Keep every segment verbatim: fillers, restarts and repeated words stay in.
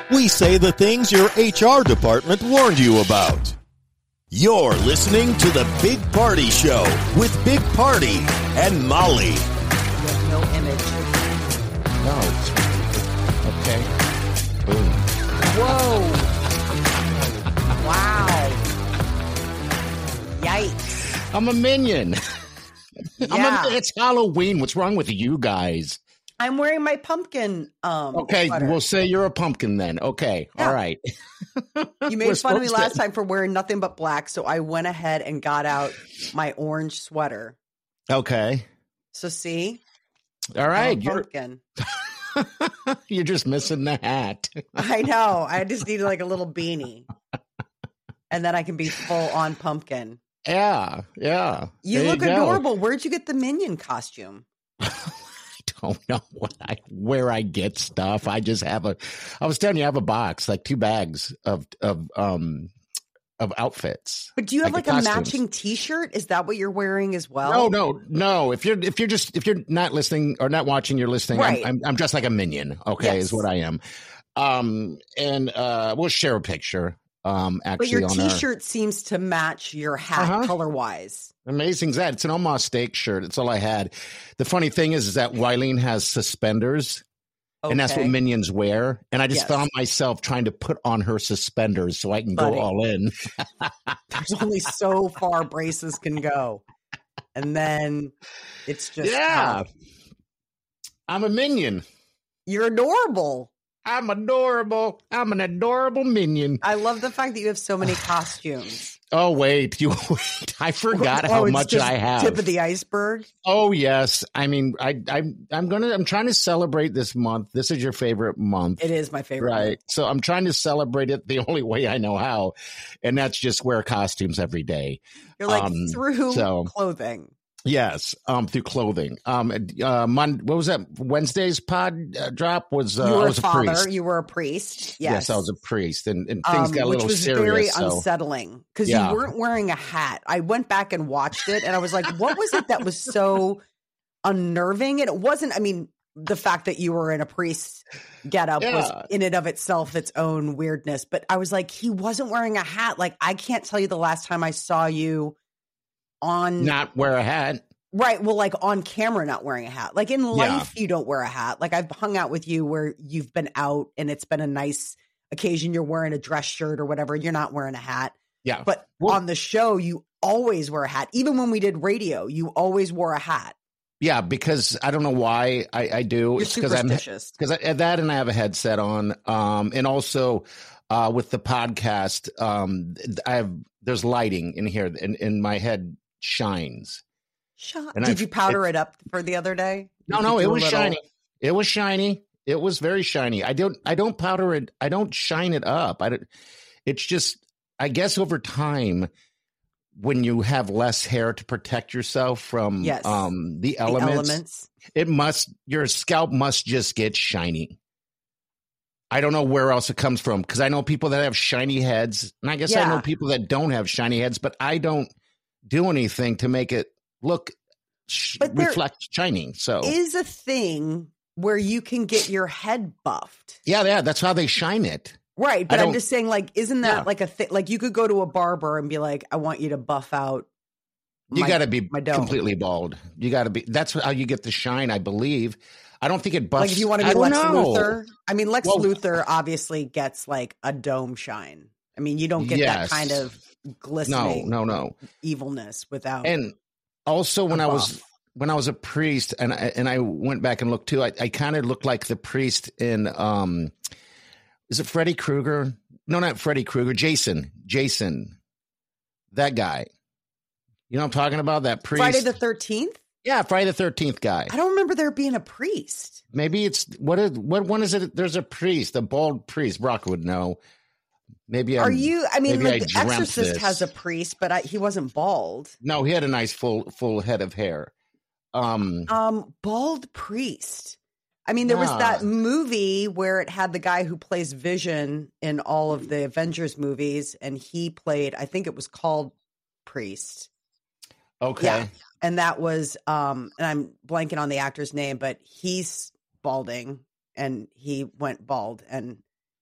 We say the things your H R department warned you about. You're listening to The Big Party Show with Big Party and Molly. You have no image. No. Okay. Boom. Whoa. Wow. Yikes. I'm a minion. Yeah. I'm a, it's Halloween. What's wrong with you guys? I'm wearing my pumpkin um Okay, sweater. we'll say you're a pumpkin then. Okay, Yeah. all right. You made We're fun of me supposed last to- time for wearing nothing but black, so I went ahead and got out my orange sweater. Okay. So see? All right. I'm a You're pumpkin. you're just missing the hat. I know. I just needed like a little beanie. And then I can be full on pumpkin. Yeah, yeah. You There look go. adorable. Where'd you get the minion costume? I don't know what I where I get stuff. I just have a I was telling you I have a box, like two bags of of um of outfits. But do you have like, Like a the costumes. matching t-shirt? Is that what you're wearing as well? No, no, no. If you're if you're just if you're not listening or not watching, you're listening. Right. I'm, I'm I'm dressed like a minion. Okay, Yes. is what I am. Um, and uh, we'll share a picture. Um, But actually, your on our t-shirt seems to match your hat Uh-huh. color-wise. amazing that it's an Omaha steak shirt. It's all I had. The funny thing is, is that Wileen has suspenders. Okay. And that's what minions wear. And I just Yes. found myself trying to put on her suspenders so I can Buddy. go all in. There's only so far braces can go. And then it's just Yeah. tough. I'm a minion. You're adorable. I'm adorable. I'm an adorable minion. I love the fact that you have so many costumes. Oh, wait. You wait. I forgot Oh, how it's much just I have. Tip of the iceberg. Oh, yes. I mean, I, I, I'm going to, I'm trying to celebrate this month. This is your favorite month. It is my favorite. Right. So I'm trying to celebrate it the only way I know how. And that's just wear costumes every day. You're like Um, through so- clothing. Yes, um, through clothing. Um, uh, Mon- what was that? Wednesday's pod uh, drop was uh, You I were a was a father. priest. You were a priest. Yes. Yes, I was a priest, and, and things Um, got a which little was serious. very so. unsettling because Yeah. you weren't wearing a hat. I went back and watched it, and I was like, "What was it that was so unnerving?" And it wasn't. I mean, the fact that you were in a priest getup Yeah. was in and of itself its own weirdness. But I was like, he wasn't wearing a hat. Like, I can't tell you the last time I saw you on Not wear a hat. right. Well, like on camera, not wearing a hat. Like in life, you don't wear a hat. Like I've hung out with you where you've been out and it's been a nice occasion. You're wearing a dress shirt or whatever. You're not wearing a hat. Yeah, But Well- on the show, you always wear a hat. Even when we did radio, you always wore a hat. yeah, because I don't know why I, I do. You're It's because I'm superstitious. because I, that and I have a headset on. Um, and also uh, with the podcast, um, I have there's lighting in here, and, and my head shines. Shut. And Did I've- you powder it up for the other day? No, Did no, you it do a was little- shiny. It was shiny. It was very shiny. I don't I don't powder it. I don't shine it up. I don't, it's just I guess over time when you have less hair to protect yourself from Yes. um the The elements, elements. it must your scalp must just get shiny. I don't know where else it comes from because I know people that have shiny heads, and I guess I know Yeah. people that don't have shiny heads, but I don't do anything to make it look sh- But there reflect shiny. So Is a thing where you can get your head buffed. yeah, yeah, that's how they shine it. Right. But I I'm don't- just saying, like, isn't that Yeah. like a thing? Like, you could go to a barber and be like, I want you to buff out. You my- got to be my dome. completely bald. You got to be. That's how you get the shine, I believe. I don't think it buffs. Like, if you want to I be don't Lex know. Luthor. I mean, Lex Well- Luthor obviously gets like a dome shine. I mean, you don't get Yes. that kind of No, glistening no, no. evilness without. And also, when a I was buff. when I was a priest, and I, and I went back and looked too, I, I kind of looked like the priest in um, is it Freddy Krueger? No, not Freddy Krueger. Jason, Jason, that guy. You know what I'm talking about? That priest. Friday the thirteenth? yeah, Friday the thirteenth guy. I don't remember there being a priest. Maybe it's what is what one is it? There's a priest, a bald priest. Brock would know. Maybe Are I'm, you? I mean, maybe like, I The dreamt Exorcist this. has a priest, but I, he wasn't bald. No, he had a nice full full head of hair. Um, Um, bald priest. I mean, there was Yeah. that movie where it had the guy who plays Vision in all of the Avengers movies, and he played, I think it was called Priest. okay, Yeah. And that was, um, and I'm blanking on the actor's name, but he's balding and he went bald. And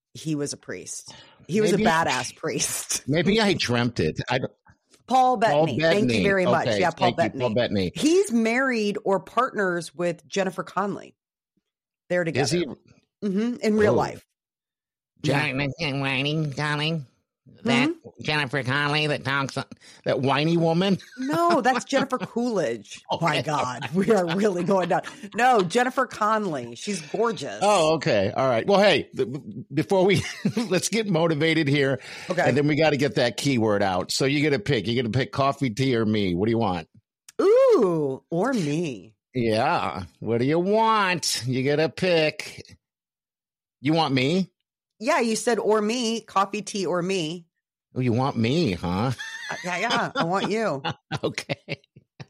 he was a priest. He was maybe, a badass priest. Maybe I dreamt it. I don't. Paul Bettany. Paul Bettany. Thank you very much. Okay. Yeah, Paul Thank Bettany. You, Paul Bettany. He's married or partners with Jennifer Connelly. They're together. Is he? Mm-hmm. In real oh. life. Jennifer yeah. Whining, darling. That mm-hmm. Jennifer Connelly that talks, that whiny woman? No, that's Jennifer Coolidge. Oh, my God. We are really going down. No, Jennifer Connelly. She's gorgeous. Oh, okay. All right. Well, hey, before we, let's get motivated here. Okay. And then we got to get that keyword out. So you get to pick. You get to pick coffee, tea, or me. What do you want? Ooh, or me. Yeah. What do you want? You get to pick. You want me? Yeah, you said or me, coffee, tea, or me. Oh, you want me, huh? Yeah, yeah, I want you. Okay.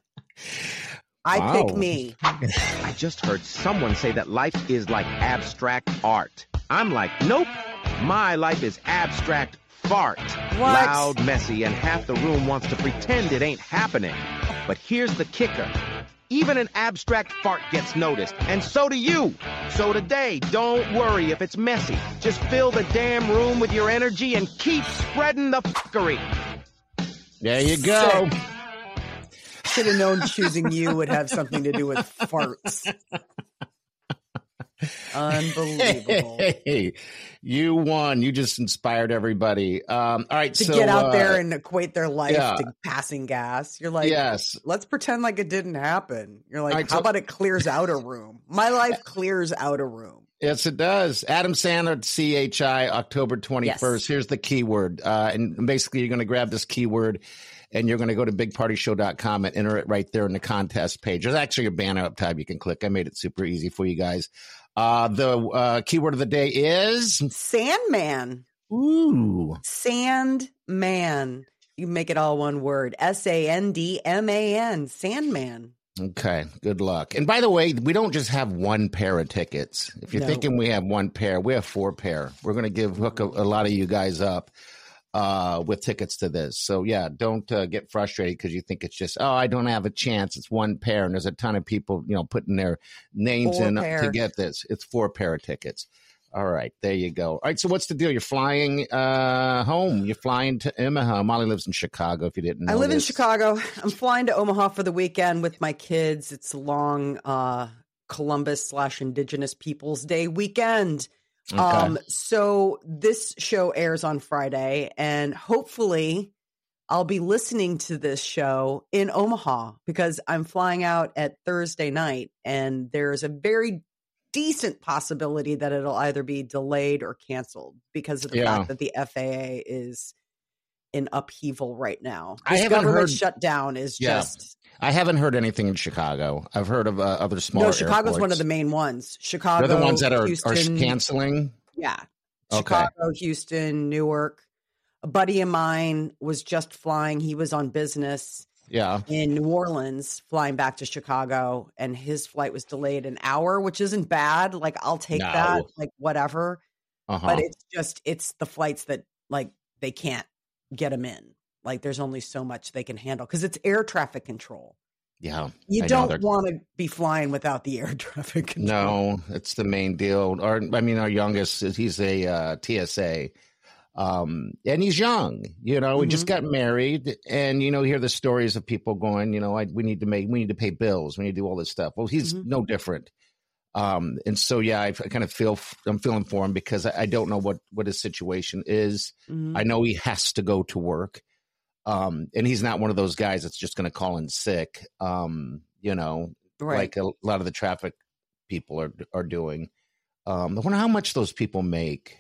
I wow. pick me. I just heard someone say that life is like abstract art. I'm like, nope. My life is abstract fart. What? Loud, messy, and half the room wants to pretend it ain't happening. But here's the kicker. Even an abstract fart gets noticed, and so do you. So today, don't worry if it's messy. Just fill the damn room with your energy and keep spreading the fuckery. There you go. Should have known choosing you would have something to do with farts. Unbelievable. Hey, you won. You just inspired everybody. Um, all right. To so, get out uh, there and equate their life yeah. to passing gas. You're like, yes. Let's pretend like it didn't happen. You're like, right, how so- about it clears out a room? My life clears out a room. Yes, it does. Adam Sandler, C H I, October twenty-first. Yes. Here's the keyword. Uh, and basically, you're going to grab this keyword and you're going to go to big party show dot com and enter it right there in the contest page. There's actually a banner up top you can click. I made it super easy for you guys. Uh, the uh, keyword of the day is Sandman. Ooh. Sandman. You make it all one word. S A N D M A N. Sandman. Okay. Good luck. And by the way, we don't just have one pair of tickets. If you're no. thinking we have one pair, we have four pair. We're going to give hook a, a lot of you guys up uh, with tickets to this. So, yeah, don't uh, get frustrated because you think it's just, oh, I don't have a chance. It's one pair. And there's a ton of people, you know, putting their names four in pair. to get this. It's four pair of tickets. All right. There you go. All right. So what's the deal? You're flying uh, home. You're flying to Omaha. Molly lives in Chicago, if you didn't know I live this. in Chicago. I'm flying to Omaha for the weekend with my kids. It's a long uh, Columbus slash Indigenous Peoples Day weekend. Okay. Um, so this show airs on Friday, and hopefully I'll be listening to this show in Omaha because I'm flying out at Thursday night, and there's a very decent possibility that it'll either be delayed or canceled because of the yeah. fact that the F A A is in upheaval right now. This I haven't government heard shutdown is yeah. just. I haven't heard anything in Chicago. I've heard of uh, other smaller. No, Chicago's airports. one of the main ones. Chicago, they're the ones that are, Houston, are canceling. Yeah, okay. Chicago, Houston, Newark. A buddy of mine was just flying. He was on business. Yeah. In New Orleans, flying back to Chicago, and his flight was delayed an hour, which isn't bad. Like, I'll take no. that, like, whatever. Uh-huh. But it's just, it's the flights that, like, they can't get them in. Like, there's only so much they can handle because it's air traffic control. Yeah. You I don't want to be flying without the air traffic control. No, it's the main deal. Our, I mean, our youngest, he's a uh, T S A. Um, and he's young, you know, we mm-hmm. just got married and, you know, hear the stories of people going, you know, I, we need to make, we need to pay bills. We need to do all this stuff. Well, he's mm-hmm. no different. Um, and so, yeah, I, I kind of feel, I'm feeling for him because I, I don't know what, what his situation is. Mm-hmm. I know he has to go to work. Um, and he's not one of those guys that's just going to call in sick. Um, you know, right. like a, a lot of the traffic people are, are doing. Um, I wonder how much those people make.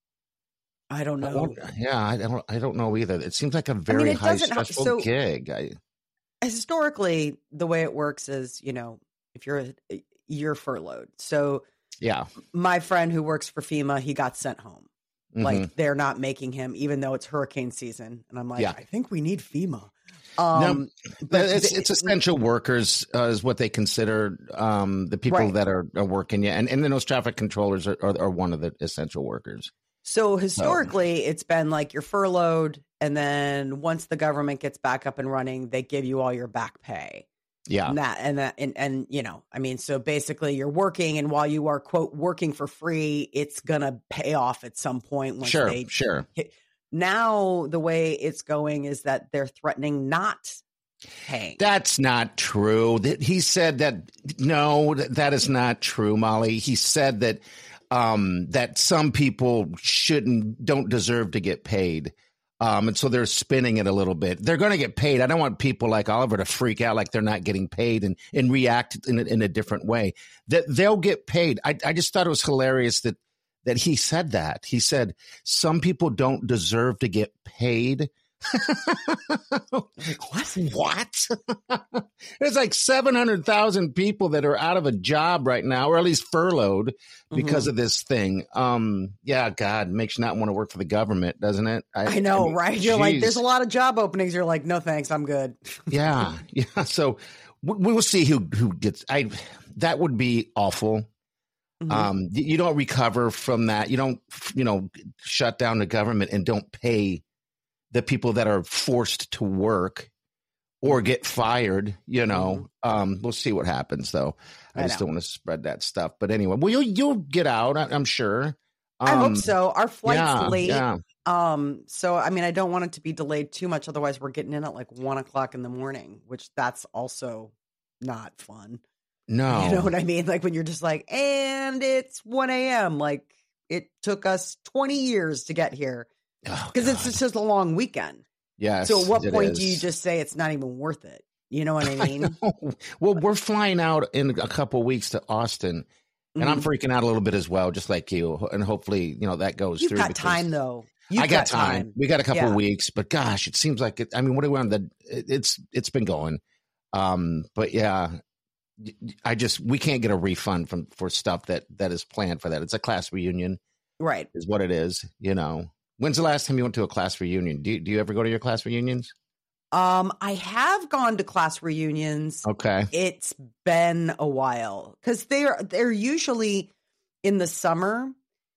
I don't know. I yeah, I don't. I don't know either. It seems like a very I mean, high stressful so, gig. I, historically, the way it works is, you know, if you're a, you're furloughed. So, yeah, my friend who works for FEMA, he got sent home. Mm-hmm. Like they're not making him, even though it's hurricane season. And I'm like, yeah. I think we need FEMA. Um, no, but it's, it's essential workers uh, is what they consider um, the people right. that are, are working. Yeah, and and then those traffic controllers are, are, are one of the essential workers. So historically, oh. it's been like you're furloughed, and then once the government gets back up and running, they give you all your back pay. Yeah. And that, and that, and, and, you know, I mean, so basically you're working, and while you are, quote, working for free, it's going to pay off at some point. Once Sure, they sure. hit. Now, the way it's going is that they're threatening not paying. That's not true. He said that, no, that is not true, Molly. He said that, um, that some people shouldn't, don't deserve to get paid. Um, and so they're spinning it a little bit. They're going to get paid. I don't want people like Oliver to freak out like they're not getting paid and, and react in a, in a different way. That they'll get paid. I, I just thought it was hilarious that that he said that. He said some people don't deserve to get paid. What? What? There's like seven hundred thousand people that are out of a job right now, or at least furloughed because mm-hmm. of this thing. Um, yeah, God, makes you not want to work for the government, doesn't it? I, I know, I mean, right? You're geez. Like, there's a lot of job openings. You're like, no, thanks, I'm good. yeah, yeah. So we will see who who gets. I that would be awful. Mm-hmm. Um, you don't recover from that. You don't, you know, shut down the government and don't pay the people that are forced to work or get fired, you know. Mm-hmm. Um, we'll see what happens, though. I, I just know. don't want to spread that stuff. But anyway, well, you'll, you'll get out, I, I'm sure. Um, I hope so. Our flight's yeah, late. Yeah. Um, so, I mean, I don't want it to be delayed too much. Otherwise, we're getting in at like one o'clock in the morning, which that's also not fun. No. You know what I mean? Like when you're just like, and it's one a.m. Like it took us twenty years to get here. Because oh, it's just, just a long weekend. Yes. So at what point is. do you just say it's not even worth it? You know what I mean? I well, we're flying out in a couple of weeks to Austin, and mm-hmm. I'm freaking out a little bit as well, just like you. And hopefully, you know, that goes You've through. You've got time, though. You've I got, got time. time. We got a couple yeah. of weeks, but gosh, it seems like it. I mean, what are we on the? It's it's been going, um, but yeah. I just we can't get a refund from for stuff that that is planned for that. It's a class reunion, right? Is what it is. You know, when's the last time you went to a class reunion? Do you, do you ever go to your class reunions? Um, I have gone to class reunions. Okay, it's been a while because they're they're usually in the summer,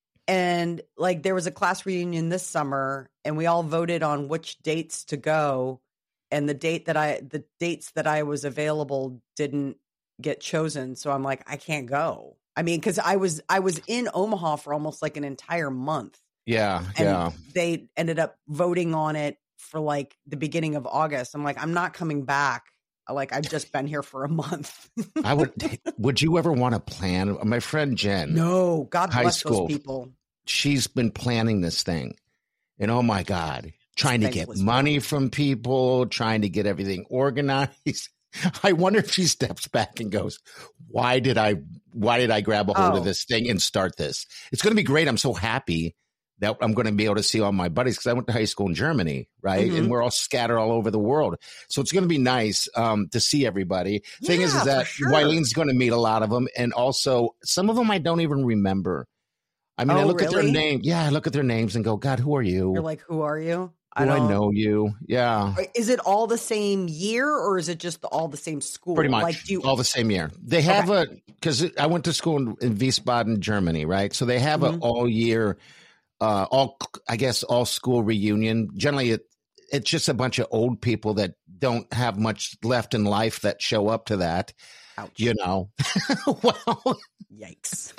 and like there was a class reunion this summer, and we all voted on which dates to go, and the date that I the dates that I was available didn't get chosen, so I'm like, I can't go. I mean, because I was I was in Omaha for almost like an entire month. Yeah, and yeah. They ended up voting on it for like the beginning of August. I'm like, I'm not coming back. Like I've just been here for a month. I would. Would you ever want to plan? My friend Jen. No, God high bless school, those people. She's been planning this thing, and oh my God, trying to get money from people, trying to get everything organized. I wonder if she steps back and goes, why did I, why did I grab a hold oh. of this thing and start this? It's going to be great. I'm so happy that I'm going to be able to see all my buddies because I went to high school in Germany, right? Mm-hmm. And we're all scattered all over the world. So it's going to be nice um, to see everybody. Yeah, Thing is, is that sure. Wylene's going to meet a lot of them. And also some of them I don't even remember. I mean, oh, I look really? at their name. Yeah. I look at their names and go, God, who are you? You're like, who are you? I Do I know you? Yeah. Is it all the same year or is it just all the same school? Pretty much like, do you... all the same year. They have okay. a, because I went to school in, in Wiesbaden, Germany, right? So they have mm-hmm. an all year, uh, all, I guess, all school reunion. Generally, it, it's just a bunch of old people that don't have much left in life that show up to that. Ouch. You know, well, yikes.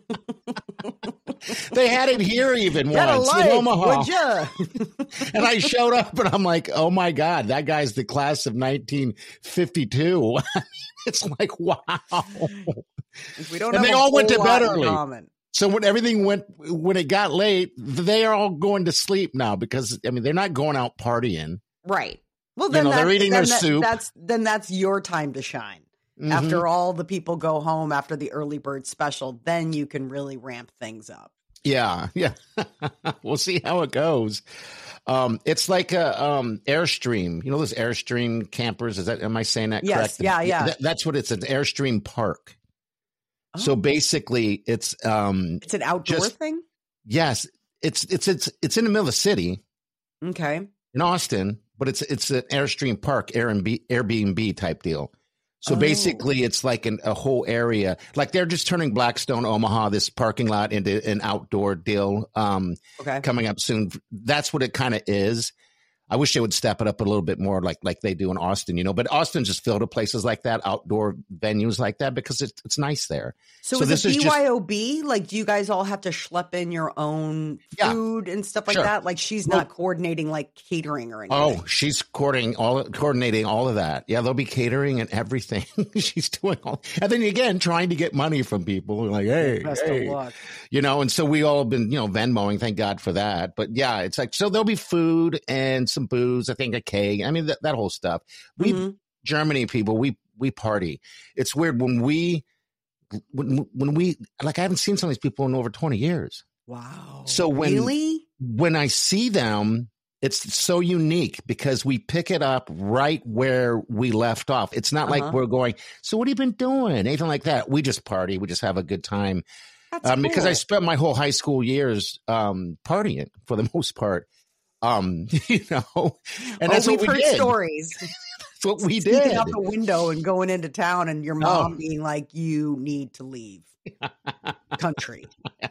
They had it here even Gotta once like, in Omaha. Would ya? And I showed up and I'm like, oh my God, that guy's the class of nineteen fifty-two. It's like, wow. We don't and have they all went to bed early. Common. So when everything went, when it got late, they are all going to sleep now because, I mean, they're not going out partying. Right. Well, then you know, they're eating their that, soup. That's, then that's your time to shine. Mm-hmm. After all the people go home after the early bird special, then you can really ramp things up. Yeah, yeah. We'll see how it goes. Um, it's like a um, Airstream. You know those Airstream campers? Is that? Am I saying that yes, correct? Yeah, yeah. That, that's what it's an Airstream park. Oh. So basically, it's um, it's an outdoor just, thing. Yes, it's it's it's it's in the middle of the city. Okay. In Austin, but it's it's an Airstream park, Airbnb Airbnb type deal. So oh. basically, it's like an, a whole area. Like they're just turning Blackstone, Omaha, this parking lot into an outdoor deal um, okay. coming up soon. That's what it kind of is. I wish they would step it up a little bit more like like they do in Austin, you know. But Austin's just filled with places like that, outdoor venues like that, because it's it's nice there. So, so is this it is B Y O B? Just, like, do you guys all have to schlep in your own food yeah, and stuff like sure. that? Like, she's well, not coordinating like catering or anything. Oh, she's coordinating all coordinating all of that. Yeah, there'll be catering and everything. She's doing all, and then again trying to get money from people. Like, hey, Best hey. of luck. You know. And so we all have been, you know, Venmoing. Thank God for that. But yeah, it's like so there'll be food and some booze, I think a cake. I mean, that, that whole stuff. We mm-hmm. Germany people, we we party. It's weird when we when when we like I haven't seen some of these people in over twenty years. Wow. So when really? when I see them, it's so unique because we pick it up right where we left off. It's not uh-huh. like we're going, so what have you been doing? Anything like that. We just party. We just have a good time. That's um, cool. Because I spent my whole high school years um, partying for the most part. Um, you know, and that's oh, what we've we heard did. Stories. That's what we Sneaking did. Out the window and going into town, and your mom oh. being like, "You need to leave country.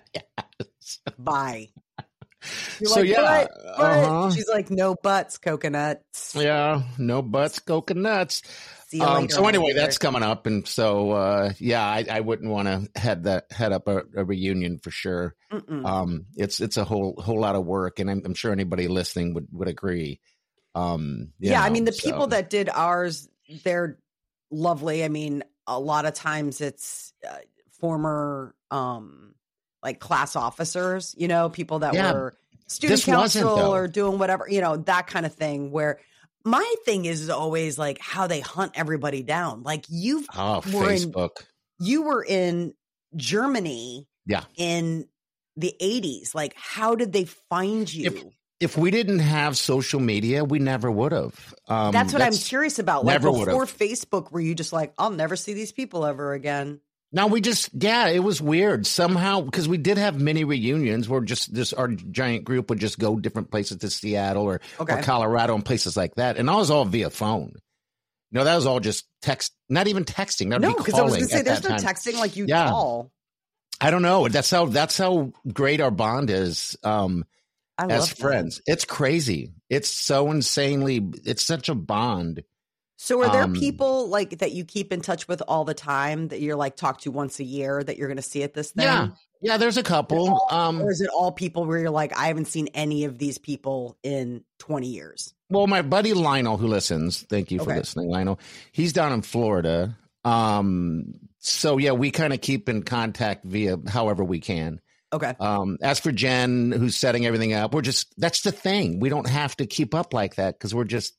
yes. Bye." You're so like, yeah, but, but. Uh-huh. She's like, "No butts, coconuts." Yeah, no butts, coconuts. See you um, later, so anyway, later. that's coming up, and so uh, yeah, I, I wouldn't want to head that head up a, a reunion for sure. Mm-mm. Um, it's it's a whole whole lot of work, and I'm, I'm sure anybody listening would would agree. Um, yeah, know, I mean, the so. people that did ours, they're lovely. I mean, a lot of times it's uh, former um, like class officers, you know, people that yeah, were student council or doing whatever, you know, that kind of thing. Where my thing is, is always like how they hunt everybody down. Like you've oh, were Facebook. In, you were in Germany, yeah, in the eighties. Like, how did they find you? If, If we didn't have social media, we never would have. Um, that's what that's, I'm curious about. Like before would've. Facebook, were you just like, I'll never see these people ever again? No, we just, yeah, it was weird somehow because we did have many reunions where just this, our giant group would just go different places to Seattle or, okay. or Colorado and places like that. And that was all via phone. You know, that was all just text, not even texting. That would no, be because I was going to say, there's no time. texting like you yeah. call. I don't know. That's how, that's how great our bond is. Um, I as love friends. That. It's crazy. It's so insanely, it's such a bond. So are there um, people like that you keep in touch with all the time that you're like talk to once a year that you're going to see at this thing? Yeah. Yeah, there's a couple. All, um, or is it all people where you're like, I haven't seen any of these people in twenty years? Well, my buddy Lionel who listens, thank you for okay. listening, Lionel. He's down in Florida. Um, so yeah, we kind of keep in contact via however we can. Okay. Um, as for Jen, who's setting everything up, we're just, that's the thing. We don't have to keep up like that because we're just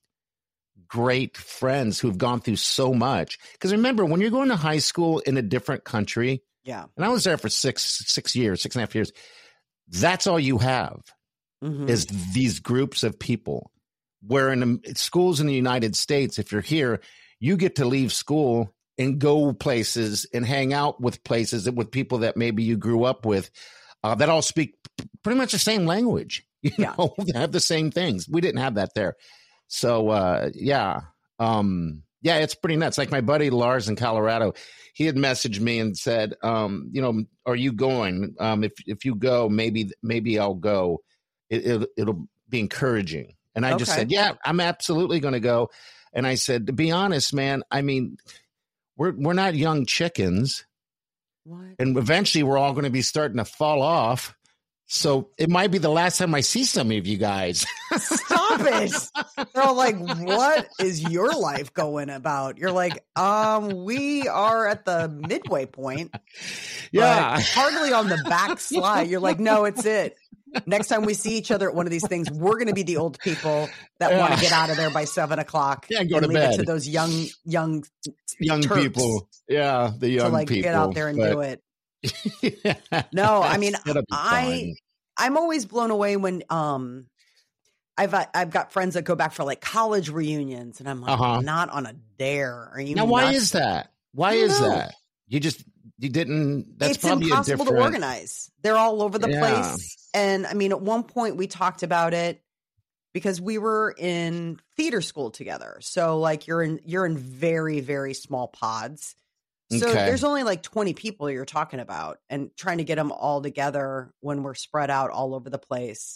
great friends who've gone through so much. Because remember, when you're going to high school in a different country, yeah, and I was there for six, six years, six and a half years, that's all you have mm-hmm. is these groups of people. Where in the schools in the United States, if you're here, you get to leave school and go places and hang out with places with people that maybe you grew up with uh, that all speak pretty much the same language, you yeah. know, they have the same things. We didn't have that there. So, uh, yeah. Um, yeah, it's pretty nuts. Like my buddy Lars in Colorado, he had messaged me and said, um, you know, are you going? Um, if, if you go, maybe, maybe I'll go. It, it, it'll be encouraging. And I okay. just said, yeah, I'm absolutely going to go. And I said, to be honest, man, I mean, we're, we're not young chickens. What? And eventually we're all going to be starting to fall off. So it might be the last time I see some of you guys. Stop it. They're all like, what is your life going about? You're like, um, we are at the midway point. Yeah. Hardly on the backslide. You're like, no, it's it. Next time we see each other at one of these things, we're going to be the old people that yeah. want to get out of there by seven o'clock. Yeah, go and to leave bed. it to those young, young, young Terps people. Yeah, the young to like people. get out there and but... do it. yeah, no, I mean, I fun. I'm always blown away when um I've I've got friends that go back for like college reunions, and I'm like, uh-huh. not on a dare. Are you now? nuts? Why is that? Why is know. that? You just you didn't. That's it's probably impossible a different... to organize. They're all over the yeah. place, and I mean, at one point we talked about it because we were in theater school together. So like you're in you're in very very small pods. So okay. there's only like twenty people you're talking about, and trying to get them all together when we're spread out all over the place. It's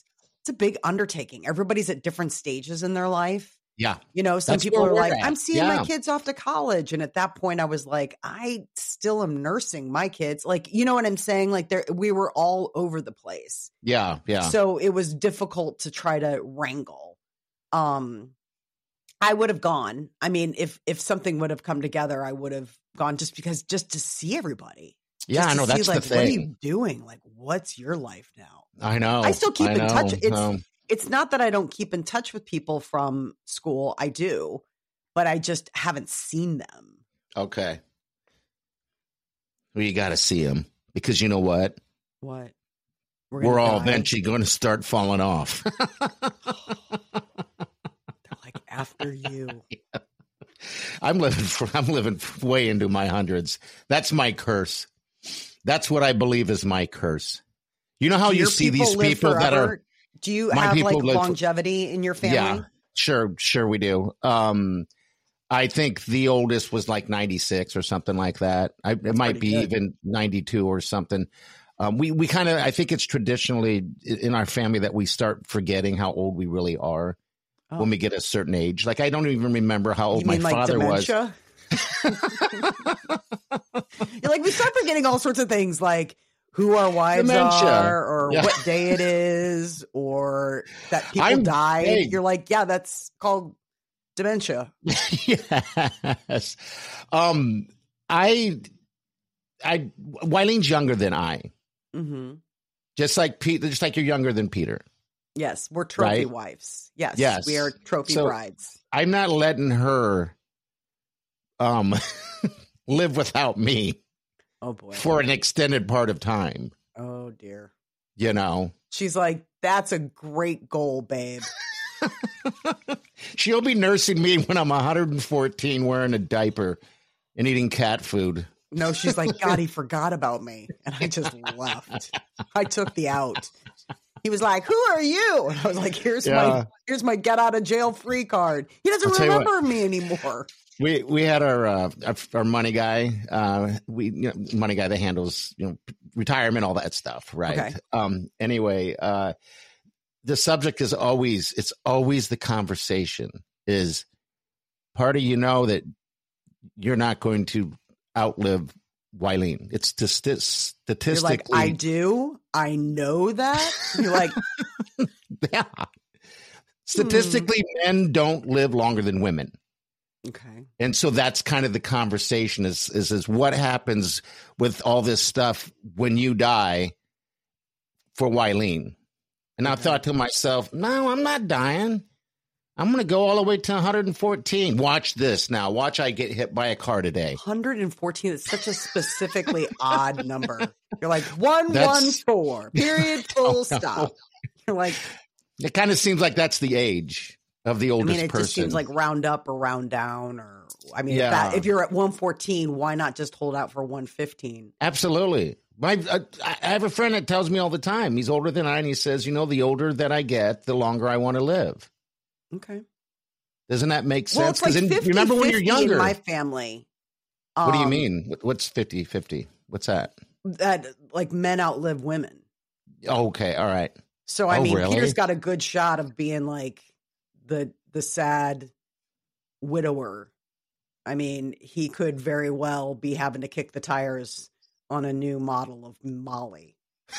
it's a big undertaking. Everybody's at different stages in their life. Yeah. You know, some That's people where are we're like, at. I'm seeing Yeah. my kids off to college. And at that point I was like, I still am nursing my kids. Like, you know what I'm saying? Like there, we were all over the place. Yeah. Yeah. So it was difficult to try to wrangle. Um, I would have gone. I mean, if, if something would have come together, I would have gone just because, just to see everybody. Yeah, Just I to know. see, That's like, the what are thing. you doing? Like, what's your life now? I know. I still keep I in know. touch. It's Um, it's not that I don't keep in touch with people from school. I do, but I just haven't seen them. okay. Well, you got to see him because you know what? What? We're, gonna all die? eventually going to start falling off. They're like, after you. I'm living. For, I'm living way into my hundreds. That's my curse. That's what I believe is my curse. You know how Do you your see these live people that forever? are. Do you my have people like live for- longevity in your family? Yeah, sure, sure we do. Um, I think the oldest was like ninety-six or something like that. I, it might be pretty good. even ninety-two or something. Um, we we kind of I think it's traditionally in our family that we start forgetting how old we really are Oh. when we get a certain age. Like I don't even remember how old You my mean like father was. dementia? You're like, we start forgetting all sorts of things, like who our wives Dementia. are, or Yeah. what day it is, or that people I'm died. big. You're like, yeah, that's called dementia. Yes. Um, I, I, Wylene's younger than I. Mm-hmm. Just like Pete, just like you're younger than Peter. Yes, we're trophy Right? wives. Yes, Yes. we are trophy So- brides. I'm not letting her um live without me Oh boy. for an extended part of time. Oh dear. You know, She's like, that's a great goal, babe. she'll be nursing me when I'm one hundred fourteen wearing a diaper and eating cat food. No, she's like, God, he forgot about me. And I just left. I took the out. He was like, who are you? And I was like, here's Yeah. my here's my get out of jail free card. He doesn't I'll tell you what. remember me anymore. We we had our uh, our, our money guy. Uh, we you know, money guy that handles you know retirement, all that stuff, right? Okay. Um. Anyway, uh, the subject is always it's always the conversation is part of you know that you're not going to outlive Wylene. It's just You're statistically. like, I do. I know that. You're like, yeah. Statistically, men don't live longer than women. okay. And so that's kind of the conversation is, is, is what happens with all this stuff when you die for Wylene. And I thought to myself, no, I'm not dying. I'm going to go all the way to one hundred fourteen. Watch this now. Watch I get hit by a car today. one hundred fourteen is such a specifically odd number. You're like, one, That's- one, four, period, full stop. You're like, It kind of seems like that's the age of the I oldest mean, it person. just seems like round up or round down, or I mean, Yeah. if, that, if you're at one fourteen, why not just hold out for one fifteen? Absolutely. My, uh, I I have a friend that tells me all the time. He's older than I, and he says, you know, the older that I get, the longer I want to live. Okay. Doesn't that make Well, sense? it's like in- fifty, remember when you're fifty younger. in my family. What do you Um, mean? What- What's fifty fifty? What's that? That like men outlive women. Oh, okay. All right. So I Oh, mean, really? Peter's got a good shot of being like the the sad widower. I mean, he could very well be having to kick the tires on a new model of Molly.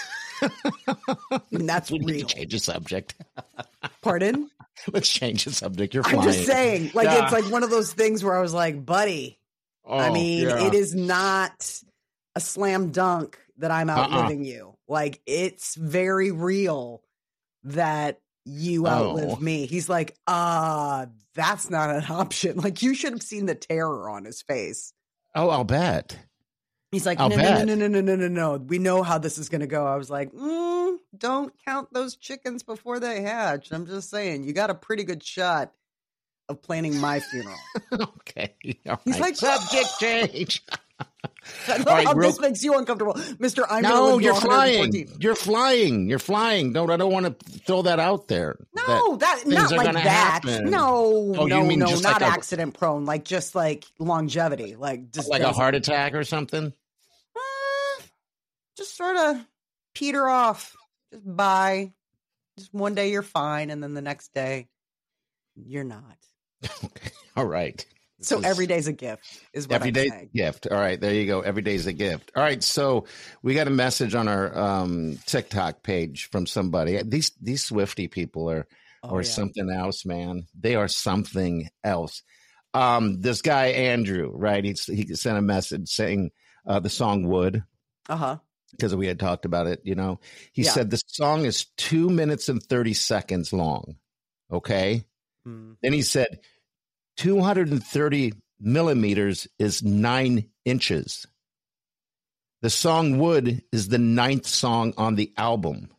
I mean, that's We need real. to change the subject. Pardon? Let's change the subject. You're flying. I'm just saying, like, Yeah. it's like one of those things where I was like, buddy, Oh, I mean, yeah. it is not a slam dunk that I'm Uh-uh. outliving you. Like, it's very real that you outlive Oh. me. He's like, uh, that's not an option. Like, you should have seen the terror on his face. Oh, I'll bet. He's like, I'll no, no, bet. no, no, no, no, no, no. We know how this is going to go. I was like, mm, don't count those chickens before they hatch. I'm just saying, you got a pretty good shot of planning my funeral. Okay. All He's right. like, subject change. I love All right, how real- this makes you uncomfortable, Mister I'm gonna No, live to you're one flying. fourteen. You're flying. You're flying. Don't I don't want to throw that out there. No, that, things not are like gonna that. happen. No, Oh, you no, mean no, just not like a- accident prone. Like just like longevity, like just like a doesn't- heart attack or something. Uh, just sort of peter off. Just bye. Just one day you're fine, and then the next day you're not. Okay. All right. So is, every day's a gift is what every I'm day saying. Gift. All right, there you go. Every day's a gift. All right, so we got a message on our um, TikTok page from somebody. These these Swiftie people are oh, are yeah. something else, man. They are something else. Um, this guy Andrew, right? He he sent a message saying uh, the song "Would," uh huh, because we had talked about it. You know, he yeah. said the song is two minutes and thirty seconds long. Okay, mm. Then he said two hundred thirty millimeters is nine inches. The song "Would" is the ninth song on the album.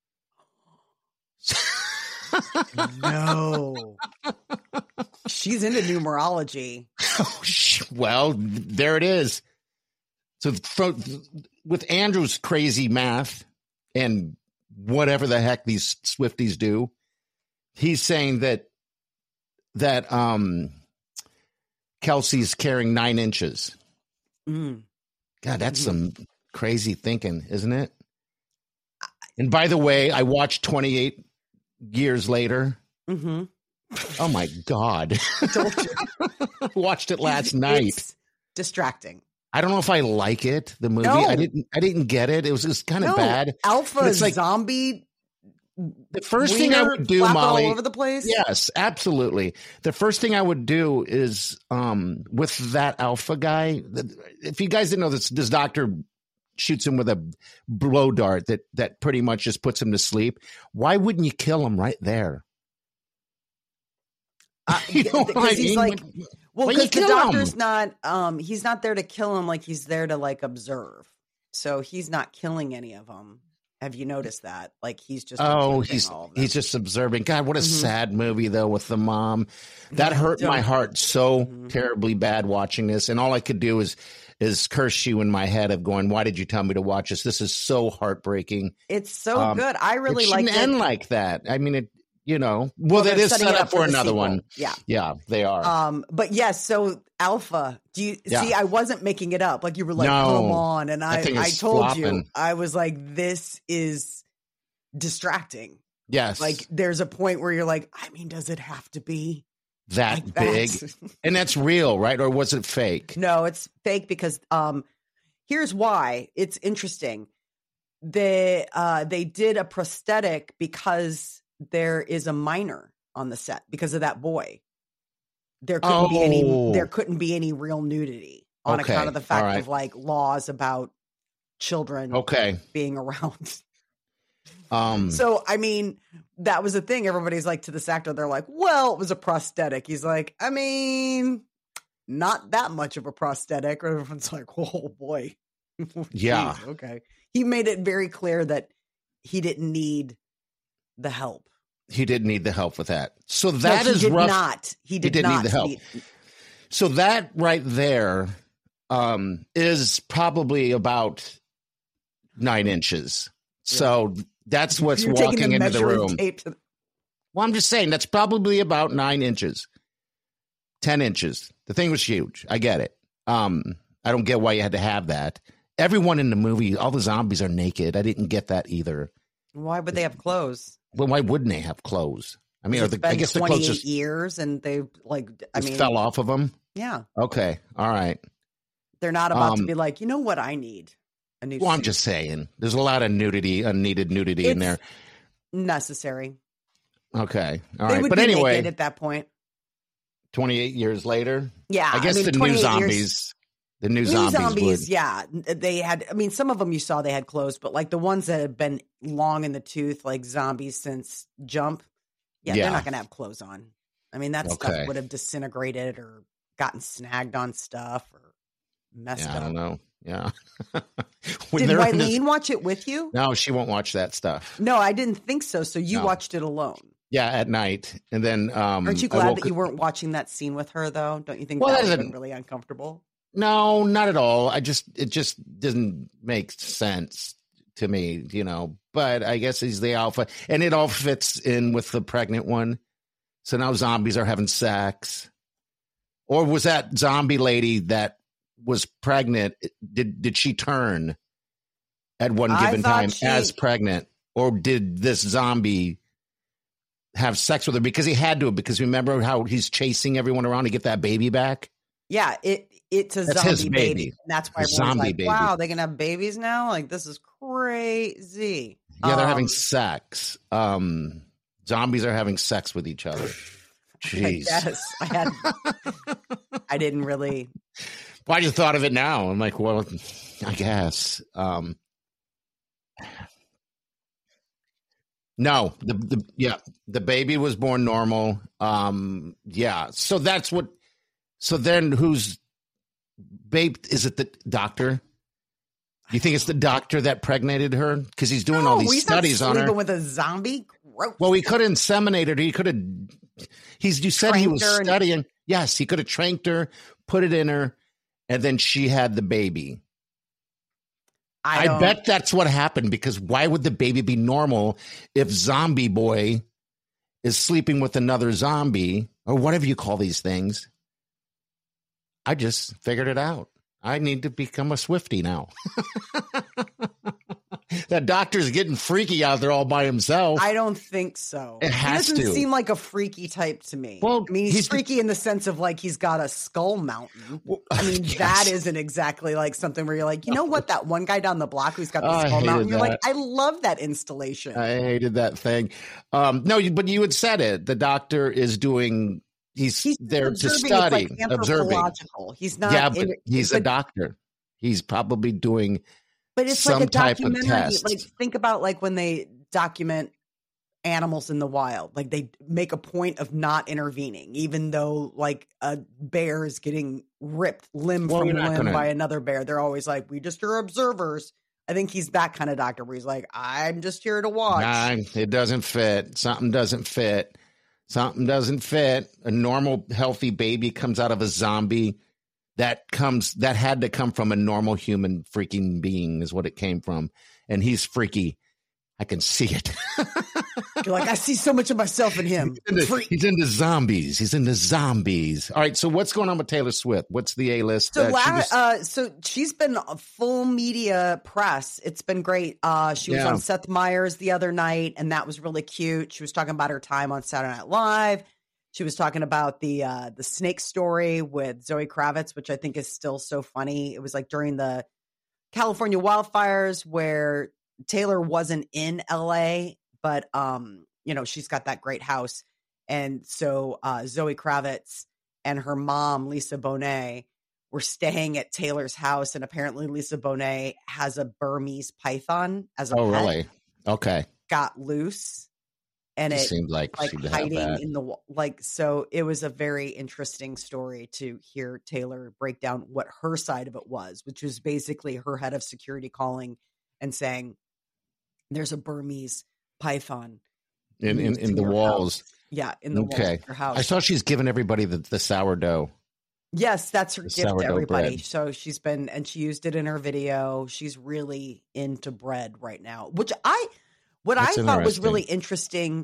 No. She's into numerology. Well, there it is. So from, with Andrew's crazy math and whatever the heck these Swifties do, he's saying that that um, Kelsey's carrying nine inches. Mm. God, that's some crazy thinking, isn't it? And by the way, I watched twenty-eight years later. Mm-hmm. Oh my God. I told you. Watched it last night. It's distracting. I don't know if I like it, the movie. No. I didn't I didn't get it. It was just kind of no. bad. Alpha it's like, zombie. The first thing I would do, Molly, all over the place. Yes, absolutely. The first thing I would do is um, with that alpha guy. If you guys didn't know this, this doctor shoots him with a blow dart that that pretty much just puts him to sleep. Why wouldn't you kill him right there? Uh, you know because what I he's mean? like, well, Why because you the kill doctor's him? not. Um, he's not there to kill him. Like he's there to like observe. So he's not killing any of them. Have you noticed that? Like he's just oh, he's all of them. he's just observing. God, what a mm-hmm. sad movie though with the mom. That hurt my heart so mm-hmm. terribly bad watching this, and all I could do is is curse you in my head of going, "Why did you tell me to watch this? This is so heartbreaking." It's so um, good. I really it like it. End like that. I mean, it. You know, well, well that is set up, up for, for another sequel. one. Yeah, yeah, they are. Um, but yes, so Alpha. Do you yeah. see? I wasn't making it up. Like you were like, no, "Come on," and I, I told flopping. you, I was like, "This is distracting." Yes, like there's a point where you're like, I mean, does it have to be that like big? That? And that's real, right? Or was it fake? No, it's fake because um, here's why. It's interesting. They uh, they did a prosthetic because there is a minor on the set because of that boy. There couldn't oh. be any. There couldn't be any real nudity on okay. account of the fact right. of like laws about children. Okay. being around. Um. So I mean, that was the thing. Everybody's like to this actor. They're like, "Well, it was a prosthetic." He's like, "I mean, not that much of a prosthetic." Or everyone's like, "Oh boy." Yeah. Jeez, okay. He made it very clear that he didn't need the help. He didn't need the help with that. So that no, he is did rough. Not. He did, he didn't not need the help. Need... So that right there um, is probably about nine inches. Yeah. So that's what's You're walking the into the room. Tape to... Well, I'm just saying that's probably about nine inches, ten inches. The thing was huge. I get it. Um, I don't get why you had to have that. Everyone in the movie, all the zombies are naked. I didn't get that either. Why would they have clothes? Well, why wouldn't they have clothes? I mean, are the, I guess the clothes just years and they like. I mean, fell off of them. Yeah. Okay. All right. They're not about um, to be like, you know what I need? A new. Well, suit. I'm just saying. There's a lot of nudity, unneeded nudity it's in there. Necessary. Okay. All they right. Would But be anyway, naked at that point. twenty-eight years later. Yeah. I guess I mean, the new zombies. Years, the new, new zombies. zombies would. Yeah. They had. I mean, some of them you saw they had clothes, but like the ones that had been long in the tooth, like zombies since Jump. Yeah, yeah. They're not going to have clothes on. I mean, that okay. stuff would have disintegrated or gotten snagged on stuff or messed yeah, up. I don't know. Yeah. Did Wileen this... watch it with you? No, she won't watch that stuff. No, I didn't think so. So you no. watched it alone. Yeah, at night. And then um aren't you glad that you weren't watching that scene with her though? Don't you think well, that would have been really uncomfortable? No, not at all. I just it just doesn't make sense to me, you know. But I guess he's the alpha, and it all fits in with the pregnant one. So now zombies are having sex. Or was that zombie lady that was pregnant? Did did she turn at one given time she... as pregnant, or did this zombie have sex with her because he had to. Because remember how he's chasing everyone around to get that baby back? Yeah, it it's a That's zombie baby. baby. And that's why A everyone's zombie like, baby. wow, they can have babies now? Like, this is crazy. Yeah, they're Um, having sex. Um, zombies are having sex with each other. Jeez. Yes, I had. I didn't really. Well, I just thought of it now. I'm like, well, I guess. Um, no, the, the yeah, the baby was born normal. Um, yeah, so that's what. So then, who's babe? Is it the doctor? You think it's the doctor that pregnated her because he's doing No, all these he's studies not on her? sleeping with a zombie. Gross. Well, he could have inseminated her. He could have. He's. You said he Trained was her and- studying. Yes, he could have trained her, put it in her, and then she had the baby. I, I don't- bet that's what happened because why would the baby be normal if Zombie Boy is sleeping with another zombie or whatever you call these things? I just figured it out. I need to become a Swiftie now. That doctor's getting freaky out there all by himself. I don't think so. It has he doesn't to. seem like a freaky type to me. Well, I mean, he's, he's the- freaky in the sense of like he's got a skull mountain. Well, I mean, yes. that isn't exactly like something where you're like, you know what, that one guy down the block who's got the Oh, I skull hated mountain. You're like, that. I love that installation. I hated that thing. Um, no, you- but you had said it. The doctor is doing. He's, he's there to observing, it's study, like observing. anthropological. He's not. Yeah, but in- he's a but- doctor. He's probably doing. But it's some like a type of documentary. test. Like think about like when they document animals in the wild. Like they make a point of not intervening, even though like a bear is getting ripped limb Well, from you're not limb gonna- by another bear. They're always like, we just are observers. I think he's that kind of doctor where he's like, I'm just here to watch. Nah, it doesn't fit. Something doesn't fit. Something doesn't fit. A normal, healthy baby comes out of a zombie. That comes. That had to come from a normal human freaking being. Is what it came from. And he's freaky. I can see it. You're like, I see so much of myself in him. He's into, Freak. he's into zombies. He's into zombies. All right. So what's going on with Taylor Swift? What's the A list? So, Uh, la- she was- uh, so she's been a full media press. It's been great. Uh, she was Yeah. on Seth Meyers the other night, and that was really cute. She was talking about her time on Saturday Night Live. She was talking about the uh, the snake story with Zoe Kravitz, which I think is still so funny. It was like during the California wildfires where Taylor wasn't in L A, but um, you know, she's got that great house, and so uh, Zoe Kravitz and her mom Lisa Bonet were staying at Taylor's house, and apparently Lisa Bonet has a Burmese python as a oh, pet. really? Okay. Got loose, and It it seemed like, like she'd have hiding that. in the wa- like. So it was a very interesting story to hear Taylor break down what her side of it was, which was basically her head of security calling and saying, "There's a Burmese python in in, loose in the your walls." house." Yeah, in the walls Okay. of your house. I saw she's giving everybody the, the sourdough. Yes, that's her The gift to sourdough everybody. bread. So she's been, and she used it in her video. She's really into bread right now, which I, what That's I thought was interesting. really interesting.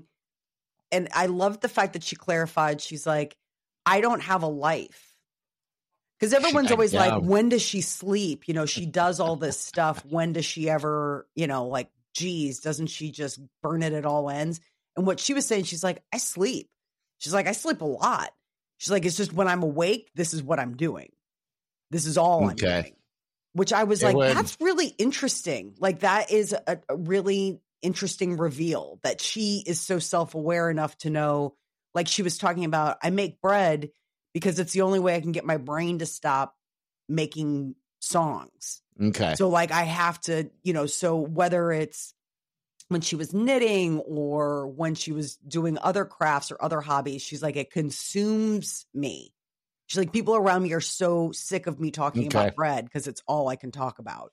And I loved the fact that she clarified, she's like, I don't have a life. Because everyone's She- always yeah. like, when does she sleep? You know, she does all this stuff. When does she ever, you know, like, geez, doesn't she just burn it at all ends? And what she was saying, she's like, I sleep. She's like, I sleep a lot. She's like, it's just when I'm awake, this is what I'm doing. This is all I'm Okay. doing. Which I was It like, would- that's really interesting. Like, that is a, a really interesting reveal that she is so self-aware enough to know, like she was talking about, I make bread because it's the only way I can get my brain to stop making songs. Okay. So like I have to, you know, so whether it's when she was knitting or when she was doing other crafts or other hobbies, she's like, it consumes me. She's like, people around me are so sick of me talking Okay. about bread because it's all I can talk about.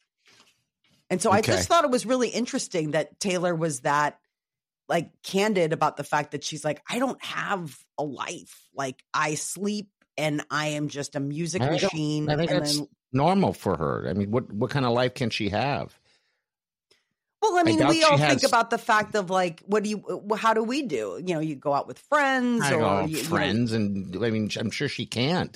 And so I Okay. just thought it was really interesting that Taylor was that like candid about the fact that she's like, I don't have a life. Like I sleep and I am just a music I don't- machine. I think and that's then normal for her. I mean, what what kind of life can she have? Well, I mean, doubt we she all has- think about the fact of like, what do you, how do we do? You know, you go out with friends I or know you, you know- friends, and I mean, I'm sure she can't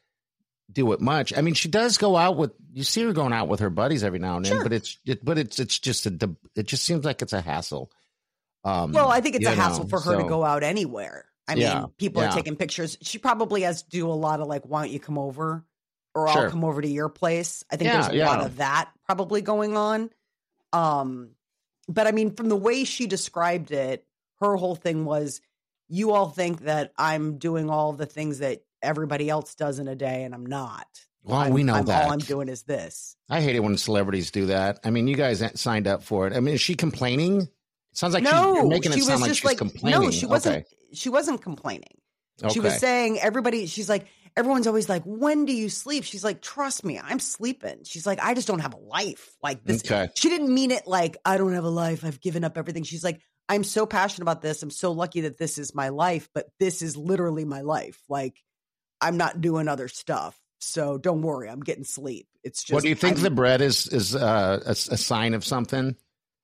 do it much. I mean, she does go out with. You see her going out with her buddies every now and then, Sure. but it's it, but it's it's just a. It just seems like it's a hassle. Um, well, I think it's a hassle know, for her so, to go out anywhere. I yeah, mean, people yeah. are taking pictures. She probably has to do a lot of like, why don't you come over? Or Sure. I'll come over to your place. I think Yeah, there's a yeah. lot of that probably going on. Um, but I mean, from the way she described it, her whole thing was, you all think that I'm doing all the things that everybody else does in a day, and I'm not. Well, I'm, we know I'm, that. all I'm doing is this. I hate it when celebrities do that. I mean, you guys signed up for it. I mean, is she complaining? It sounds like no, she's you're making it she sound was like just she's like, complaining. no, she wasn't. Okay. She wasn't complaining. Okay. She was saying everybody. She's like, everyone's always like, when do you sleep? She's like, trust me, I'm sleeping. She's like, I just don't have a life like this. Okay. She didn't mean it like I don't have a life. I've given up everything. She's like, I'm so passionate about this. I'm so lucky that this is my life, but this is literally my life. Like, I'm not doing other stuff. So don't worry, I'm getting sleep. It's just. What do you think I'm, the bread is? Is uh, a, a sign of something?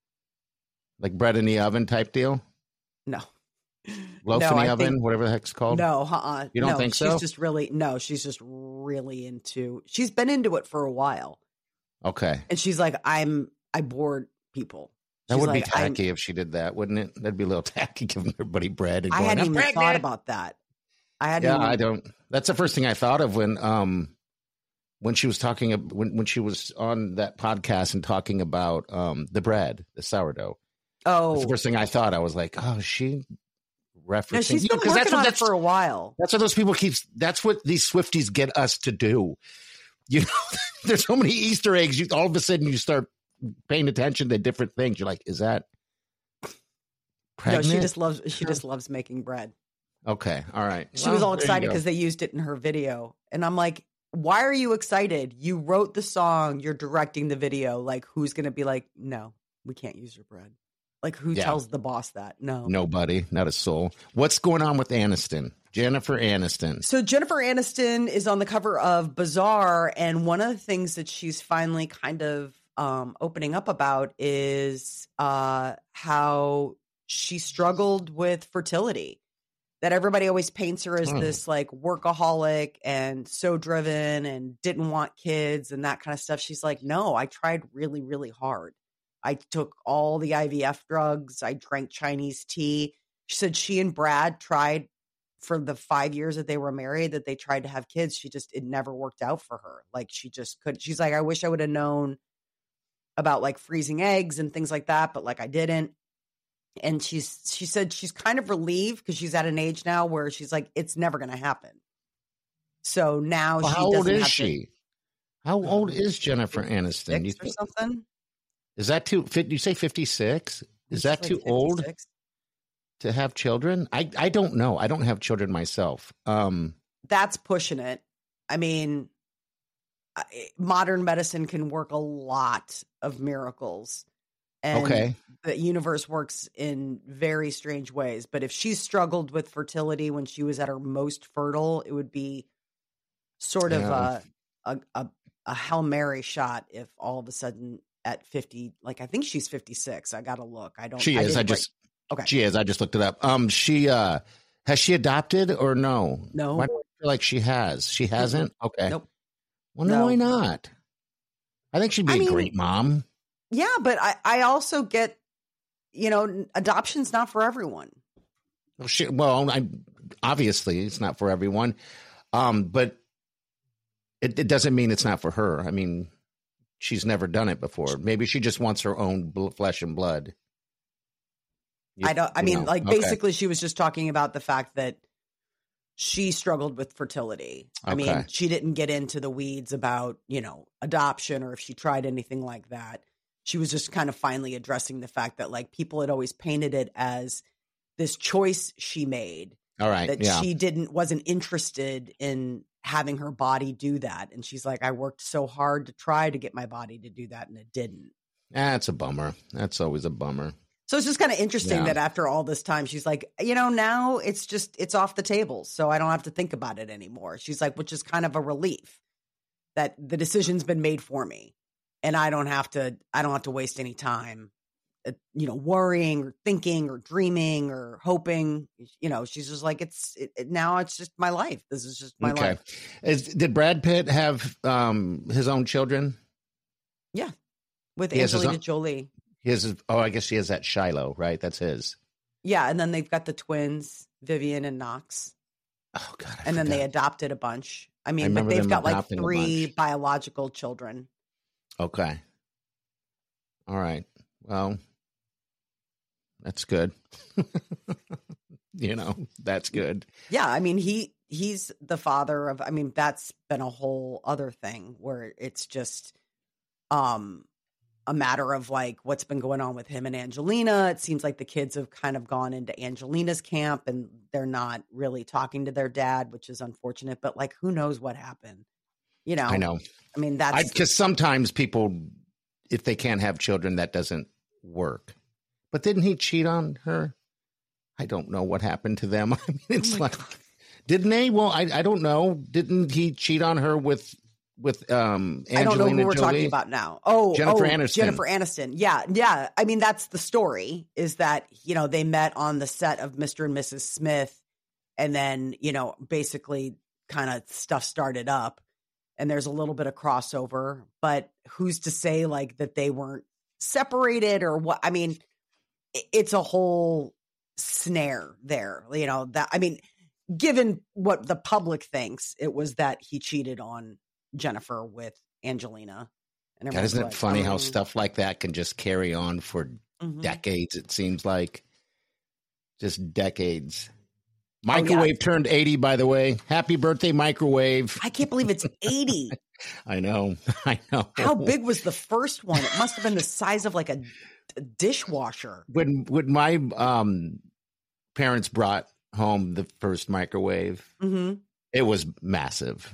Like bread in the oven type deal? No. Loaf No, in the I oven, think- whatever the heck's called? No, uh-uh. You don't no, think she's so? just really, no, she's just really into, she's been into it for a while. Okay. And she's like, I'm, I bored people. That She's would like, be I'm- tacky if she did that, wouldn't it? That'd be a little tacky giving everybody bread. And I going, hadn't "I'm even pregnant." thought about that. I hadn't Yeah, even, I don't. That's the first thing I thought of when um when she was talking ab- when when she was on that podcast and talking about um the bread, the sourdough. oh, That's the first thing I thought. I was like, oh, is she referencing? no, she's You been know, 'cause working that's what on it that's for a while. that's what those people keep. That's what these Swifties get us to do. You know, there's so many Easter eggs. You all of a sudden you start paying attention to different things. You're like, is that pregnant? No, she just loves, she just loves making bread. Okay, all right. She was Well, all there you excited go. because they used it in her video. And I'm like, why are you excited? You wrote the song, you're directing the video. Like, who's going to be like, no, we can't use your bread? Like, who Yeah. tells the boss that? No. Nobody, not a soul. What's going on with Aniston? Jennifer Aniston. So Jennifer Aniston is on the cover of Bazaar, and one of the things that she's finally kind of um, opening up about is uh, how she struggled with fertility. That everybody always paints her as Oh. this like workaholic and so driven and didn't want kids and that kind of stuff. She's like, no, I tried really, really hard. I took all the I V F drugs. I drank Chinese tea. She said she and Brad tried for the five years that they were married, that they tried to have kids. She just, it never worked out for her. Like she just couldn't. She's like, I wish I would have known about like freezing eggs and things like that, but like I didn't. And she's, she said she's kind of relieved because she's at an age now where she's like, it's never going to happen. So now Well, she how old doesn't is have she? to, How old is Jennifer Aniston? You six or think, something. is that too? Did you say fifty-six? Is that She's too like old fifty-six. to have children? I I don't know. I don't have children myself. Um, That's pushing it. I mean, I- modern medicine can work a lot of miracles. And Okay. the universe works in very strange ways. But if she struggled with fertility when she was at her most fertile, it would be sort of Yeah. a, a a a Hail Mary shot if all of a sudden at fifty, like I think she's fifty-six. I gotta look. I don't she I is. I didn't just write- okay. she is. I just looked it up. Um, she uh has she adopted or no? No. Why do I feel like she has? She hasn't. Okay. Nope. Wonder No. why not? I think she'd be I a mean, great mom. Yeah, but I, I also get, you know, adoption's not for everyone. Well, she, well, I obviously it's not for everyone, um, but it, it doesn't mean it's not for her. I mean, she's never done it before. Maybe she just wants her own bl- flesh and blood. You- I don't, I you mean, know, like okay. basically she was just talking about the fact that she struggled with fertility. I mean, Okay. she didn't get into the weeds about, you know, adoption or if she tried anything like that. She was just kind of finally addressing the fact that like people had always painted it as this choice she made. All right, That yeah, she didn't, wasn't interested in having her body do that. And she's like, I worked so hard to try to get my body to do that and it didn't. that's a bummer. That's always a bummer. So it's just kind of interesting Yeah. that after all this time, she's like, you know, now it's just, it's off the table. So I don't have to think about it anymore. She's like, which is kind of a relief that the decision's been made for me. And I don't have to, I don't have to waste any time, uh, you know, worrying or thinking or dreaming or hoping, you know, she's just like, it's it, it, now it's just my life. This is just my Okay. life. Is, did Brad Pitt have um, his own children? Yeah. With He has his Angelina own- Jolie. His, oh, I guess he has that Shiloh, right? That's his. Yeah, and then they've got the twins, Vivian and Knox. Oh God! I and then forgot. they adopted a bunch. I mean, I but they've them got like adopting a three bunch. biological children. Okay. All right. Well, that's good. You know, that's good. Yeah, I mean, he he's the father of. I mean, that's been a whole other thing where it's just um a matter of like what's been going on with him and Angelina. It seems like the kids have kind of gone into Angelina's camp and they're not really talking to their dad, which is unfortunate. But like, who knows what happened? You know, I know. I mean, that's because sometimes people, if they can't have children, that doesn't work. But didn't he cheat on her? I don't know what happened to them. I mean, it's oh like, God. didn't they? Well, I, I don't know. Didn't he cheat on her with with um Angelina I don't know who we're Jolie? talking about now. Oh, Jennifer oh, Aniston. Jennifer Aniston. Yeah, yeah. I mean, that's the story. Is that you know they met on the set of Mister and Missus Smith, and then you know basically kind of stuff started up, and there's a little bit of crossover. But who's to say like that they weren't separated or what? I mean, it's a whole snare there. You know that. I mean, given what the public thinks, it was that he cheated on Jennifer with Angelina. And God, isn't it like, funny oh. how stuff like that can just carry on for Mhm. decades? It seems like just decades. Oh, yeah. Microwave turned eighty, by the way. Happy birthday, Microwave. I can't believe it's eighty. I know. I know. How big was the first one? It must have been the size of like a, a dishwasher. When when my um, parents brought home the first microwave, Mm-hmm. it was massive.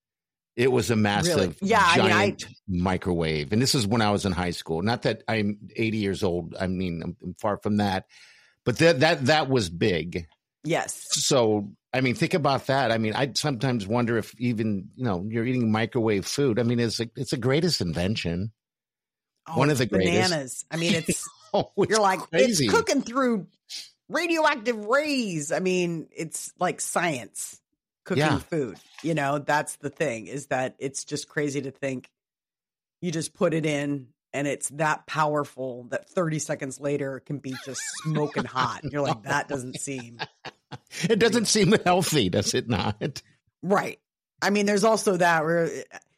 It was a massive, Really? Yeah, I mean, giant microwave. And this is when I was in high school. Not that I'm eighty years old. I mean, I'm, I'm far from that. But that that that was big. Yes. So, I mean, think about that. I mean, I sometimes wonder if even, you know, you're eating microwave food. I mean, it's a, it's the greatest invention. Oh, One of the bananas. greatest. I mean, it's Oh, it's you're like crazy. it's cooking through radioactive rays. I mean, it's like science cooking Yeah. food. You know, that's the thing is that it's just crazy to think you just put it in and it's that powerful that thirty seconds later it can be just smoking hot. You're like, that doesn't seem It doesn't seem healthy, does it not? right. I mean, there's also that where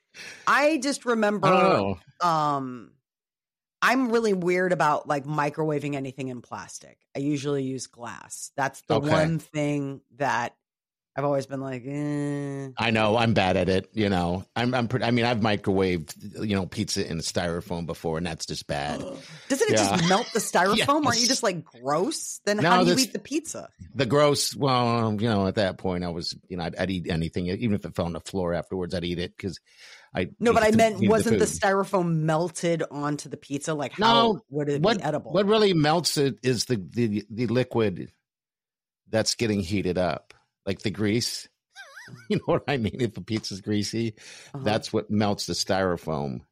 I just remember I don't know. um I'm really weird about like microwaving anything in plastic. I usually use glass. That's the Okay. one thing that I've always been like, eh. I know I'm bad at it. You know, I'm, I'm pretty, I mean, I've microwaved, you know, pizza in styrofoam before, and that's just bad. Doesn't it Yeah. just melt the styrofoam? Yes. Aren't you just like gross? Then No, how do you this- eat the pizza? The gross, well, you know, at that point I was, you know, I'd, I'd eat anything, even if it fell on the floor afterwards, I'd eat it because I. No, but I needed meant the wasn't the food. styrofoam melted onto the pizza? Like how No, would it what, be edible? What really melts it is the, the, the liquid that's getting heated up, like the grease. You know what I mean? If a pizza's greasy, Uh-huh. that's what melts the styrofoam.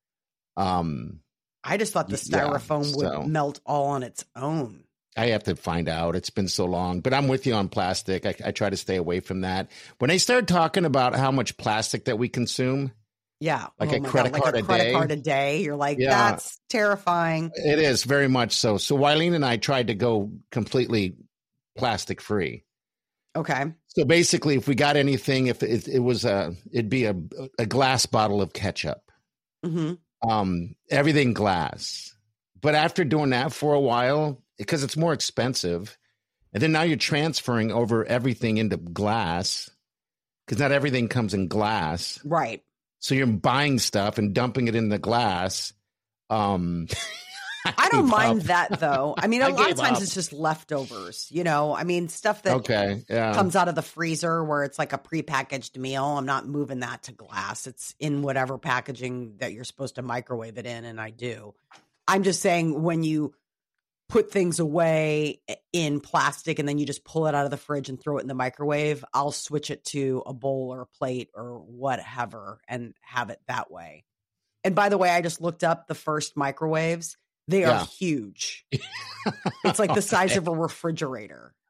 Um, I just thought the Yeah, styrofoam would so- melt all on its own. I have to find out. It's been so long, but I'm with you on plastic. I, I try to stay away from that. When they start talking about how much plastic that we consume, Yeah. Like Oh a my credit God, card like a a credit day? card a day. You're like, Yeah. that's terrifying. it is very much so. So Wileen and I tried to go completely plastic free. Okay. So basically, if we got anything, if it, it was a, it'd be a, a glass bottle of ketchup. hmm Um, everything glass. But after doing that for a while, because it's more expensive, and then now you're transferring over everything into glass, because not everything comes in glass. Right. So you're buying stuff and dumping it in the glass. Um, I don't gave mind up. that though. I mean, a I lot of gave times up. it's just leftovers, you know, I mean, stuff that Okay, yeah. comes out of the freezer where it's like a prepackaged meal. I'm not moving that to glass. It's in whatever packaging that you're supposed to microwave it in. And I do. I'm just saying when you put things away in plastic and then you just pull it out of the fridge and throw it in the microwave, I'll switch it to a bowl or a plate or whatever and have it that way. And by the way, I just looked up the first microwaves. They are Yeah. huge. It's like the size of a refrigerator.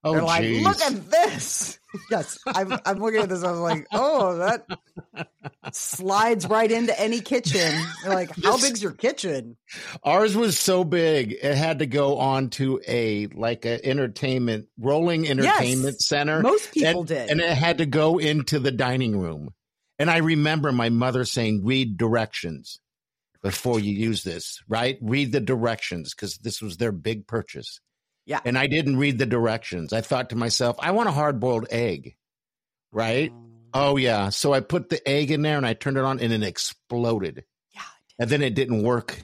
Oh, They're like, geez. look at this. Yes, I'm, I'm looking at this. I was like, oh, that slides right into any kitchen. They're like, how This- big's your kitchen? Ours was so big, it had to go on to a like a entertainment, rolling entertainment Yes, center. most people and, did. And it had to go into the dining room. And I remember my mother saying, read directions before you use this, right? Read the directions, because this was their big purchase. Yeah. And I didn't read the directions. I thought to myself, I want a hard-boiled egg, right? Um, Oh, yeah. So I put the egg in there and I turned it on and it exploded. yeah. And then it didn't work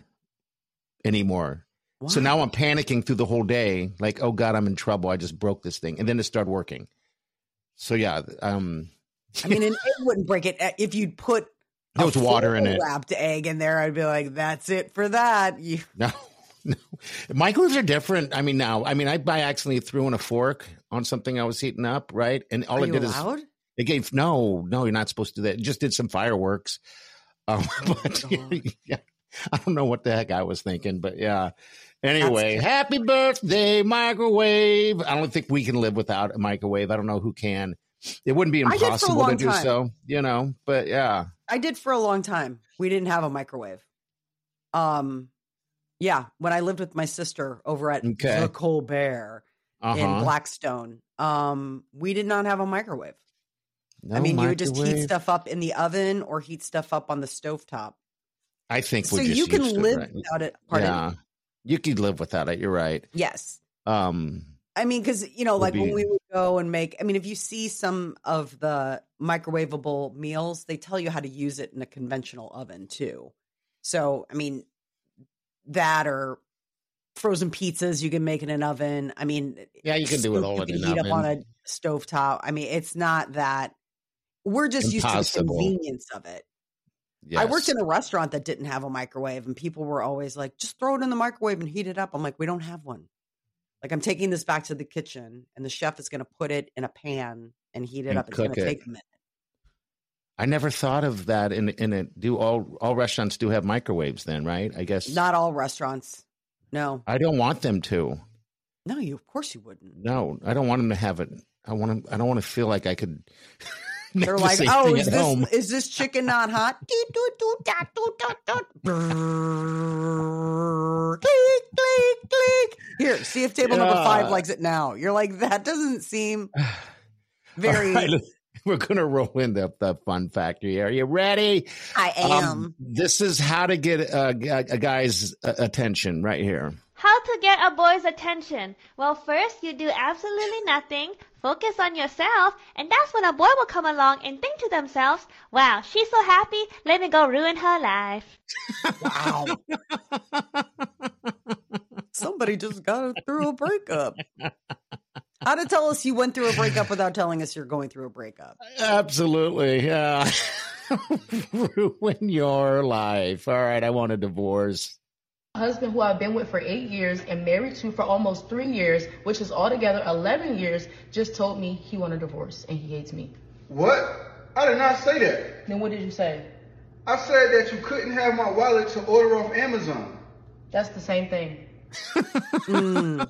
anymore. So Wow. now I'm panicking through the whole day. Like, oh, God, I'm in trouble. I just broke this thing. And then it started working. So, yeah. Um, I mean, an egg wouldn't break it. If you'd put There a was water in it. wrapped egg in there, I'd be like, that's it for that. You, no, no. Microwaves are different. I mean, now, I mean, I, I accidentally threw in a fork on something I was heating up, right? And all are it you did allowed? is it gave, no, no, you're not supposed to do that. It just did some fireworks. Um, but God. yeah, I don't know what the heck I was thinking, but yeah. Anyway, happy birthday, microwave. I don't think we can live without a microwave. I don't know who can. It wouldn't be I did for a impossible to long do time. so, you know, but yeah. I did for a long time. We didn't have a microwave. Um, yeah, when I lived with my sister over at Okay. the Colbert Uh-huh. in Blackstone, um, we did not have a microwave. No I mean, you would just heat microwave? stuff up in the oven or heat stuff up on the stovetop. I think So we're just you can used to it, live right? without it. Pardon? Yeah, you could live without it. You're right. Yes. Um, I mean, because, you know, Would like when be- we would go and make, I mean, if you see some of the microwavable meals, they tell you how to use it in a conventional oven too. So, I mean, that or frozen pizzas you can make in an oven. I mean, Yeah, you can do it soup all you in can an heat up on a oven. stovetop. I mean, it's not that. We're just used to the Impossible. convenience of it. I worked in a restaurant that didn't have a microwave, and people were always like, just throw it in the microwave and heat it up. I'm like, we don't have one. Like, I'm taking this back to the kitchen, and the chef is going to put it in a pan and heat it And up. It's going cook to it. take a minute. I never thought of that. In in it, do all all restaurants do have microwaves? Then, right? I guess Not all restaurants. No. I don't want them to. No, you, of course you wouldn't. No, I don't want them to have it. I want to. I don't want to feel like I could. make They're the like, same oh, thing is at this, home. is this chicken not hot? Doot, doot, doot, dot, doot, dot, doot. Brrrr. Click, click, click. Here, see if table number five Yeah. likes it now. You're like, that doesn't seem very. All right, we're gonna roll into the fun factory. Are you ready? I am. Um, this is how to get a, a, a guy's uh, attention right here. How to get a boy's attention? Well, first you do absolutely nothing, focus on yourself, and that's when a boy will come along and think to themselves, wow, she's so happy, let me go ruin her life. Wow. Somebody just got through a breakup. How to tell us you went through a breakup without telling us you're going through a breakup? Absolutely, yeah. Ruin your life. All right, I want a divorce. Husband who I've been with for eight years and married to for almost three years, which is altogether eleven years, just told me he wanted a divorce and he hates me. What? I did not say that. Then what did you say? I said that you couldn't have my wallet to order off Amazon. That's the same thing. Mm,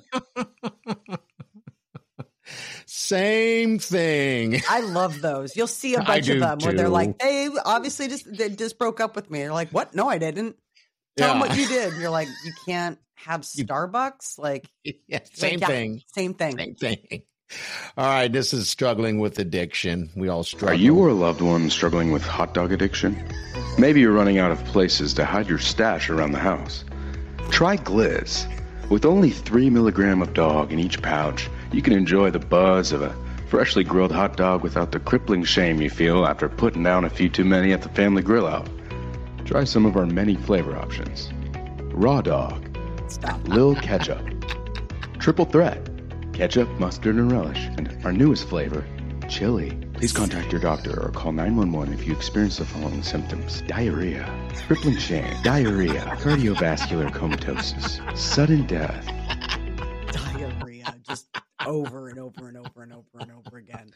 Same thing. I love those. You'll see a I bunch do of them where they're too. like, they obviously just they just broke up with me. They're like, what? No, I didn't. Tell them Yeah. what you did. And you're like, you can't have Starbucks? Like, Yeah, same like, yeah, thing. Same thing. Same thing. All right, this is struggling with addiction. We all struggle. Are you or a loved one struggling with hot dog addiction? Maybe you're running out of places to hide your stash around the house. Try Gliz. With only three milligram of dog in each pouch, you can enjoy the buzz of a freshly grilled hot dog without the crippling shame you feel after putting down a few too many at the family grill out. Try some of our many flavor options. Raw dog, Stop. Lil Ketchup, Triple Threat, Ketchup, Mustard, and Relish, and our newest flavor, Chili. Please contact your doctor or call nine one one if you experience the following symptoms: diarrhea, crippling shame, diarrhea, cardiovascular comatosis, sudden death. Diarrhea. Just over and over and over and over and over again.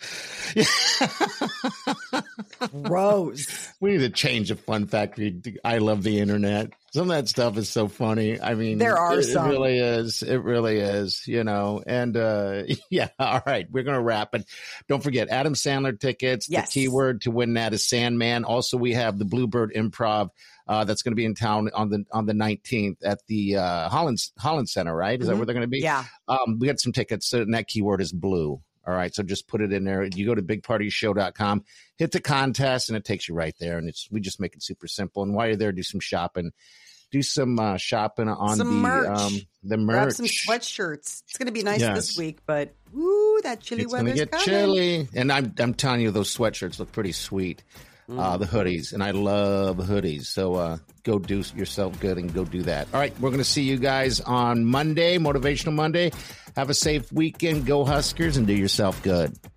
Gross. We need to change the fun factory. I love the internet. Some of that stuff is so funny. I mean, there are it, some. It really is. It really is, you know. And uh, yeah, all right. We're going to wrap it. Don't forget Adam Sandler tickets. Yes. The keyword to win that is Sandman. Also, we have the Bluebird Improv. Uh, that's going to be in town on the on the nineteenth at the uh, Holland Holland Center, right? Is mm-hmm. that where they're going to be? Yeah. Um, we got some tickets, and that keyword is blue. All right, so just put it in there. You go to big party show dot com, hit the contest, and it takes you right there. And it's we just make it super simple. And while you're there, do some shopping. Do some uh, shopping on some the merch. Um, the merch. Grab some sweatshirts. It's going to be nice yes. this week, but woo, that chilly it's weather's gonna get coming. chilly. And I'm I'm telling you, those sweatshirts look pretty sweet. Mm. Uh, the hoodies, and I love hoodies. So uh, go do yourself good and go do that. All right, we're going to see you guys on Monday, Motivational Monday. Have a safe weekend. Go Huskers and do yourself good.